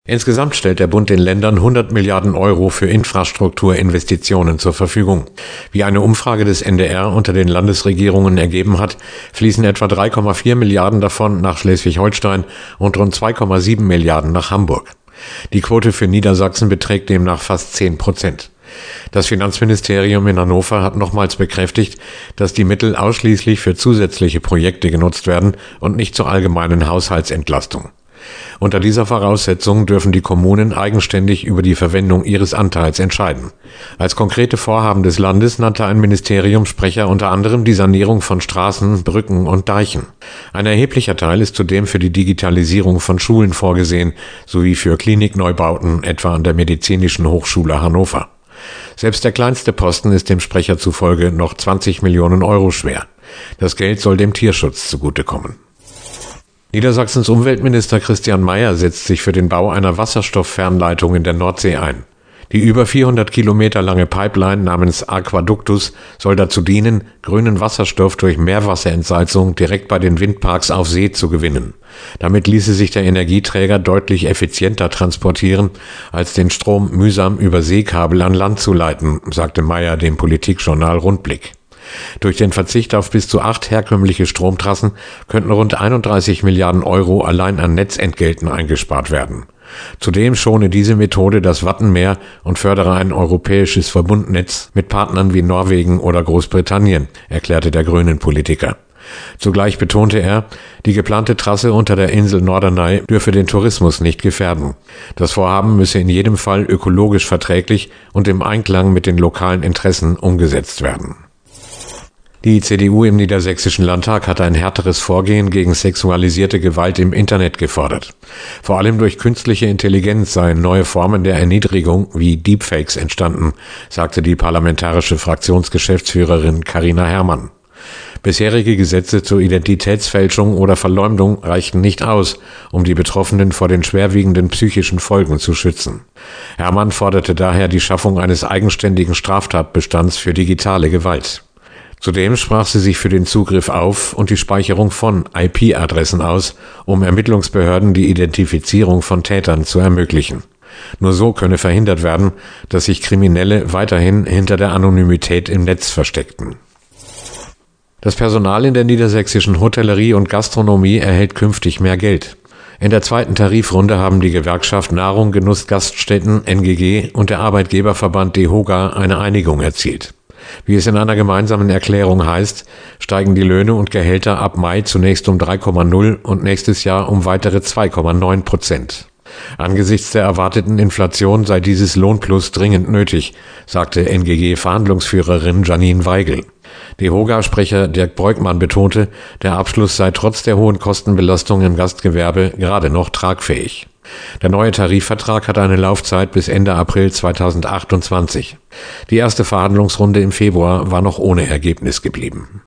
Insgesamt stellt der Bund den Ländern 100 Milliarden Euro für Infrastrukturinvestitionen zur Verfügung. Wie eine Umfrage des NDR unter den Landesregierungen ergeben hat, fließen etwa 3,4 Milliarden davon nach Schleswig-Holstein und rund 2,7 Milliarden nach Hamburg. Die Quote für Niedersachsen beträgt demnach fast 10%. Das Finanzministerium in Hannover hat nochmals bekräftigt, dass die Mittel ausschließlich für zusätzliche Projekte genutzt werden und nicht zur allgemeinen Haushaltsentlastung. Unter dieser Voraussetzung dürfen die Kommunen eigenständig über die Verwendung ihres Anteils entscheiden. Als konkrete Vorhaben des Landes nannte ein Ministeriumssprecher unter anderem die Sanierung von Straßen, Brücken und Deichen. Ein erheblicher Teil ist zudem für die Digitalisierung von Schulen vorgesehen, sowie für Klinikneubauten, etwa an der Medizinischen Hochschule Hannover. Selbst der kleinste Posten ist dem Sprecher zufolge noch 20 Millionen Euro schwer. Das Geld soll dem Tierschutz zugutekommen. Niedersachsens Umweltminister Christian Mayer setzt sich für den Bau einer Wasserstofffernleitung in der Nordsee ein. Die über 400 Kilometer lange Pipeline namens Aquäductus soll dazu dienen, grünen Wasserstoff durch Meerwasserentsalzung direkt bei den Windparks auf See zu gewinnen. Damit ließe sich der Energieträger deutlich effizienter transportieren, als den Strom mühsam über Seekabel an Land zu leiten, sagte Mayer dem Politikjournal Rundblick. Durch den Verzicht auf bis zu 8 herkömmliche Stromtrassen könnten rund 31 Milliarden Euro allein an Netzentgelten eingespart werden. Zudem schone diese Methode das Wattenmeer und fördere ein europäisches Verbundnetz mit Partnern wie Norwegen oder Großbritannien, erklärte der Grünen-Politiker. Zugleich betonte er, die geplante Trasse unter der Insel Norderney dürfe den Tourismus nicht gefährden. Das Vorhaben müsse in jedem Fall ökologisch verträglich und im Einklang mit den lokalen Interessen umgesetzt werden. Die CDU im Niedersächsischen Landtag hat ein härteres Vorgehen gegen sexualisierte Gewalt im Internet gefordert. Vor allem durch künstliche Intelligenz seien neue Formen der Erniedrigung wie Deepfakes entstanden, sagte die parlamentarische Fraktionsgeschäftsführerin Carina Herrmann. Bisherige Gesetze zur Identitätsfälschung oder Verleumdung reichten nicht aus, um die Betroffenen vor den schwerwiegenden psychischen Folgen zu schützen. Herrmann forderte daher die Schaffung eines eigenständigen Straftatbestands für digitale Gewalt. Zudem sprach sie sich für den Zugriff auf und die Speicherung von IP-Adressen aus, um Ermittlungsbehörden die Identifizierung von Tätern zu ermöglichen. Nur so könne verhindert werden, dass sich Kriminelle weiterhin hinter der Anonymität im Netz versteckten. Das Personal in der niedersächsischen Hotellerie und Gastronomie erhält künftig mehr Geld. In der zweiten Tarifrunde haben die Gewerkschaft Nahrung, Genuss, Gaststätten, NGG und der Arbeitgeberverband DEHOGA eine Einigung erzielt. Wie es in einer gemeinsamen Erklärung heißt, steigen die Löhne und Gehälter ab Mai zunächst um 3,0 und nächstes Jahr um weitere 2,9%. Angesichts der erwarteten Inflation sei dieses Lohnplus dringend nötig, sagte NGG-Verhandlungsführerin Janine Weigel. DEHOGA-Sprecher Dirk Breukmann betonte, der Abschluss sei trotz der hohen Kostenbelastung im Gastgewerbe gerade noch tragfähig. Der neue Tarifvertrag hat eine Laufzeit bis Ende April 2028. Die erste Verhandlungsrunde im Februar war noch ohne Ergebnis geblieben.